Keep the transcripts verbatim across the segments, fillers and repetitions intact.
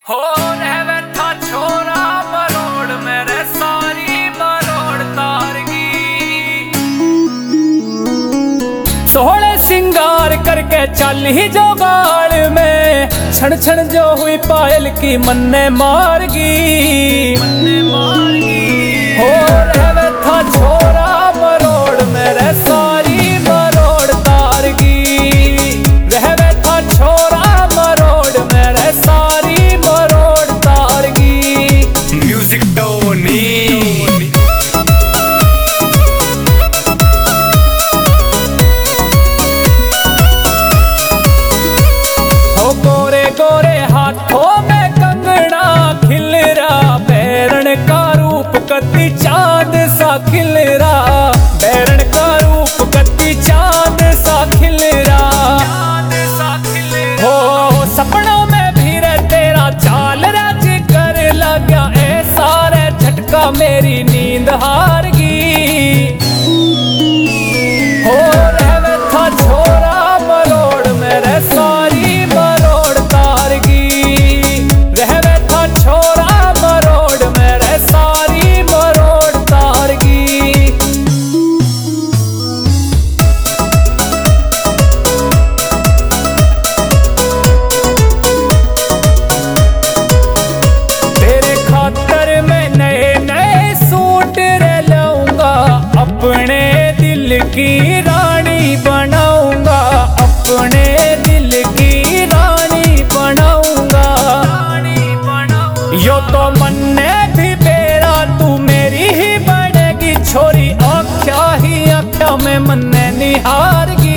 हो रहवे था छोरा मरोड़ मेरे सारी मरोड़ तारगी। सोहले सिंगार करके चल ही जो गाड़ में छण छण जो हुई पायल की मन्ने मारगी मन्ने मारगी। हो रहवे था छोरा मरोड़ मेरे सारी मरोड़ तारगी। रहवे था छोरा मरोड़ मेरे सारी मरोड़ तारगी। म्यूजिक टोनी हो गोरे गोरे हाथों में कंगना खिल रहा बैरण का रूप कति चांद सा खिल रहा बैरण का रूप कति चांद सा खिल रहा। हो सपनों में भी रे तेरा चाल राज कर लगा ए सारे झटका मेरी नींद हार गई। हो रहवे था छोरा मरोड़ मेरे सारी मरोड़ तारगी। रहवे था छोरा मरोड़ मेरे सारी मरोड़ तारगी। तेरे खातर मैं नए नए सूट रे लाऊंगा अपने दिल की रानी बनाऊंगा अपने दिल की रानी बनाऊंगा। यो तो मन्ने भी बेरा तू मेरी ही बनेगी छोरी आख्या ही आख्या में मन्ने निहारगी।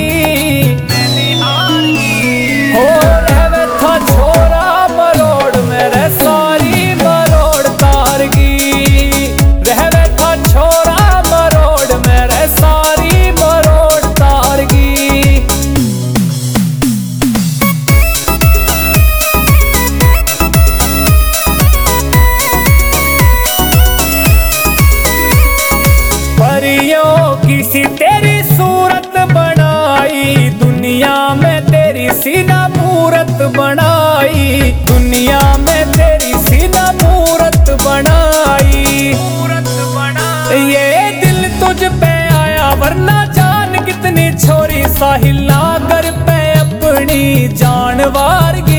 हो रहवे था छोरा मरोड़ मेरे सारी मरोड़ तारगी। रहवे था छोरा मरोड़ मेरे सारी मरोड़ तारगी। परियों की सी तेरी सूरत बनाई दुनिया में तेरी सीना मूरत बनाई दुनिया में तेरी सीना मूरत बनाई। ये दिल तुझ पे आया वरना जान कितनी छोरी साहिल नागर पे अपनी जान वार